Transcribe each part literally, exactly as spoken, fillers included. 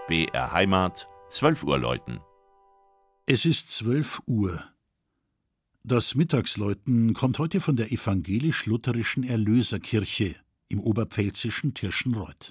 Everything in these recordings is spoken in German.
B R Heimat, zwölf Uhr läuten. Es ist zwölf Uhr. Das Mittagsläuten kommt heute von der evangelisch-lutherischen Erlöserkirche im oberpfälzischen Tirschenreuth.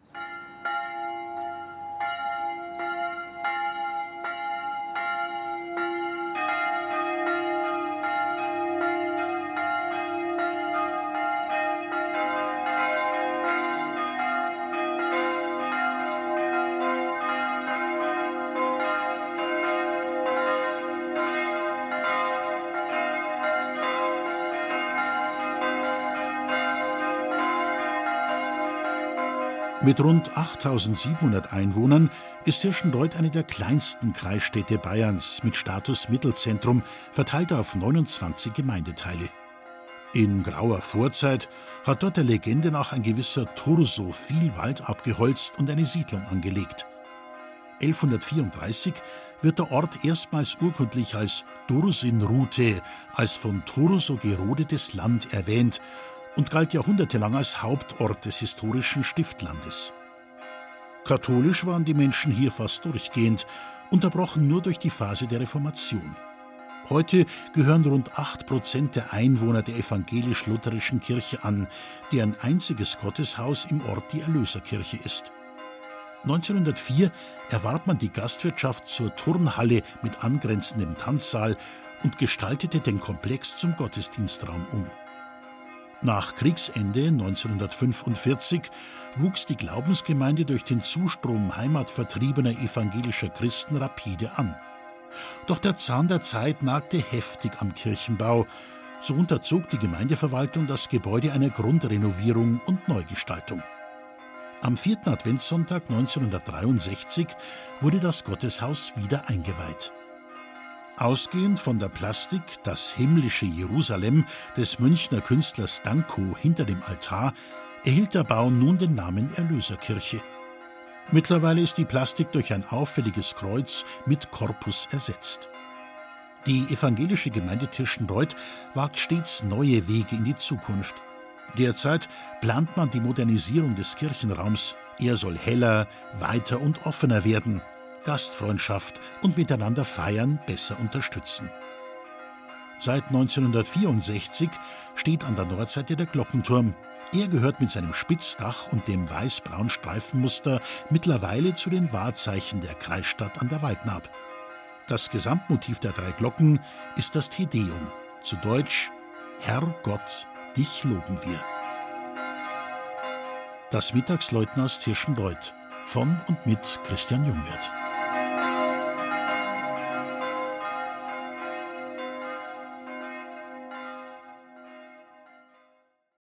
Mit rund achttausendsiebenhundert Einwohnern ist Tirschenreuth eine der kleinsten Kreisstädte Bayerns mit Status Mittelzentrum, verteilt auf neunundzwanzig Gemeindeteile. In grauer Vorzeit hat dort der Legende nach ein gewisser Thurso viel Wald abgeholzt und eine Siedlung angelegt. elfhundertvierunddreißig wird der Ort erstmals urkundlich als Dursinrute, als von Thurso gerodetes Land erwähnt, und galt jahrhundertelang als Hauptort des historischen Stiftlandes. Katholisch waren die Menschen hier fast durchgehend, unterbrochen nur durch die Phase der Reformation. Heute gehören rund acht Prozent der Einwohner der evangelisch-lutherischen Kirche an, deren einziges Gotteshaus im Ort die Erlöserkirche ist. neunzehnhundertvier erwarb man die Gastwirtschaft zur Turnhalle mit angrenzendem Tanzsaal und gestaltete den Komplex zum Gottesdienstraum um. Nach Kriegsende neunzehnhundertfünfundvierzig wuchs die Glaubensgemeinde durch den Zustrom heimatvertriebener evangelischer Christen rapide an. Doch der Zahn der Zeit nagte heftig am Kirchenbau. So unterzog die Gemeindeverwaltung das Gebäude einer Grundrenovierung und Neugestaltung. Am vierten Adventssonntag neunzehnhundertdreiundsechzig wurde das Gotteshaus wieder eingeweiht. Ausgehend von der Plastik Das himmlische Jerusalem des Münchner Künstlers Danko hinter dem Altar erhielt der Bau nun den Namen Erlöserkirche. Mittlerweile ist die Plastik durch ein auffälliges Kreuz mit Korpus ersetzt. Die evangelische Gemeinde Tirschenreuth wagt stets neue Wege in die Zukunft. Derzeit plant man die Modernisierung des Kirchenraums. Er soll heller, weiter und offener werden, Gastfreundschaft und miteinander feiern besser unterstützen. Seit neunzehnhundertvierundsechzig steht an der Nordseite der Glockenturm. Er gehört mit seinem Spitzdach und dem weiß-braun Streifenmuster mittlerweile zu den Wahrzeichen der Kreisstadt an der Waldnaab. Das Gesamtmotiv der drei Glocken ist das Te Deum, zu Deutsch: Herr Gott, dich loben wir. Das Mittagsläuten aus Tirschenreuth von und mit Christian Jungwirth.